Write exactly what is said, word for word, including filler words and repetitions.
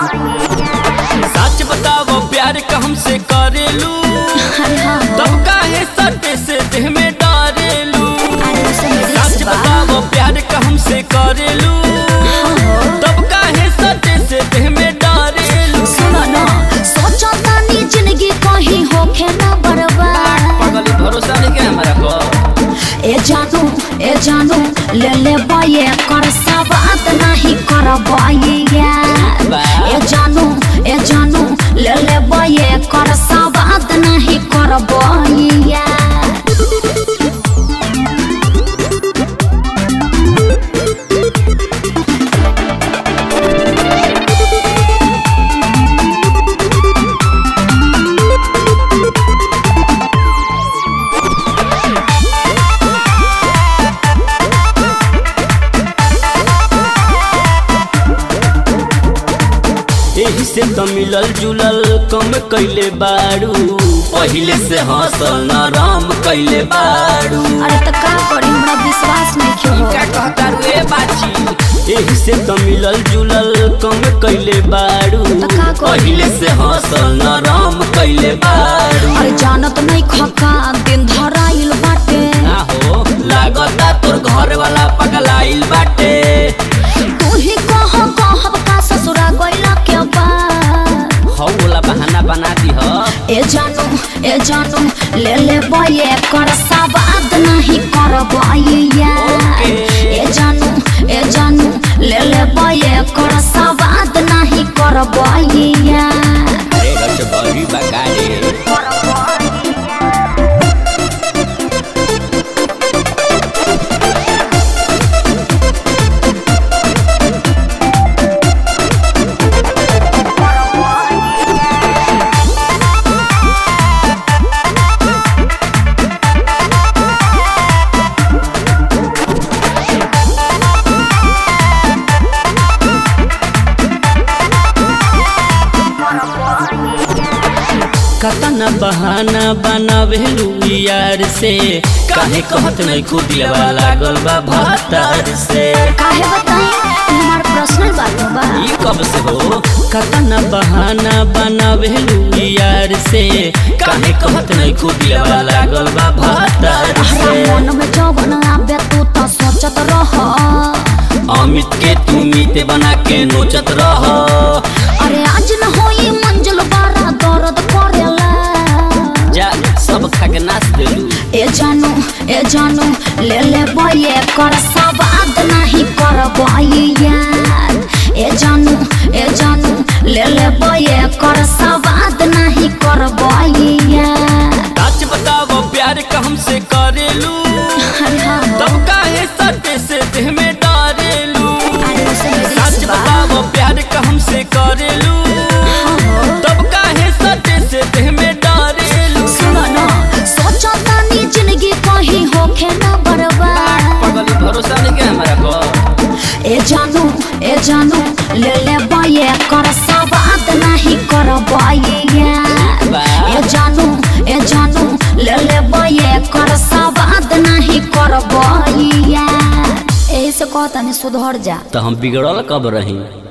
सच बताओ प्यार का हमसे करेलू तब काहे सटे से देह में डारेलू। सच बताओ प्यार का हमसे करेलू तब काहे सटे से देह में डारेलू। सुनो ना सोचो तानी जिंदगी कहीं होखे ना बर्बाद। पागल भरोसा नहीं क्या हमारा को। ए जानू ए जानू ले ले बाये कर सवाद नहीं कर बाये। ए जानू ए जानू ले ले बाये कर सवाद नहीं कर बाये। एही से तो मिलल जुलल कम कैले बारू पहिले से हंसल नरम कैले बारू। अरे तो का करी हमरा विश्वास नहीं क्यों क्या कहता रे बाची। एही से तो मिलल जुलल कम कैले बारू पहिले से हंसल नरम कैले बारू। अरे जानत नहीं खका दिन धराइल बाटे। ना हो लागता तोर घर वाला पगलाइल बाटे। तू ही कह कहब का ससुरा गइला के बाद। हौ बोला बहाना बना दी हो। ए जानू ए जानू ले ले बाये कर सवाद नहीं कर बाये। ए जानू ए जानू ले ले बाये कर सवाद नहीं कर बाये। अरे रच बड़ी बगाड़े कतना बहाना बनावेलू यार से काहे कहत नहीं खुदिया लागल बा भातार से। काहे बताई हमार पर्सनल बात बा। ई कब से हो कतना बहाना बनावेलू यार से काहे कहत नहीं खुदिया लागल बा भातार से। मन में जवन आवे तू तो सोचत रह। अमित के तू मीते बना के नोचत रह। अरे आज न होई मंजिल बारा दर्द करेला। जा सब खा के नाच देलू। ए जानू ए जानू ले ले बाये कर सवाद नहीं कर बाये। ए जानू ए जानू ले ले बाये कर सवाद नहीं कर बाये। सच बताओ प्यार का हमसे करेलू तब काहे सटे से देह में डारेलू। सच बताओ प्यार का हमसे करेलू तब काहे सटे से देह में डारेलू। सुनो ना सोचो तानी जिंदगी कहीं होखे ना बर्बाद। पागल भरोसा नहीं क्या हमारा को। ए जानू ए जानू ले ले बाये कर सवाद नहीं कर बाये। ए जानू ए जानू ले ले बाये कर सवाद नहीं कर बाये। ऐसे कहता नहीं सुधर जा। तो हम बिगड़ल कब रही।